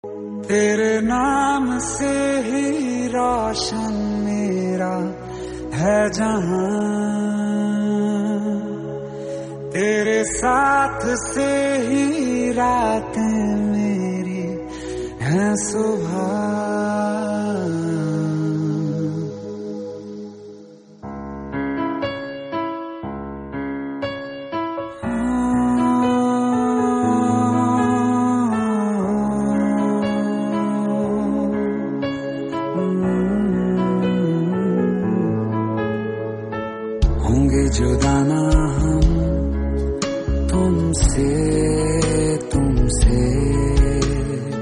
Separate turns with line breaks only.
तेरे नाम से ही रोशन मेरा है जहां, तेरे साथ से ही रातें मेरी हैं सुबह। होंगे जुदा ना हम तुमसे।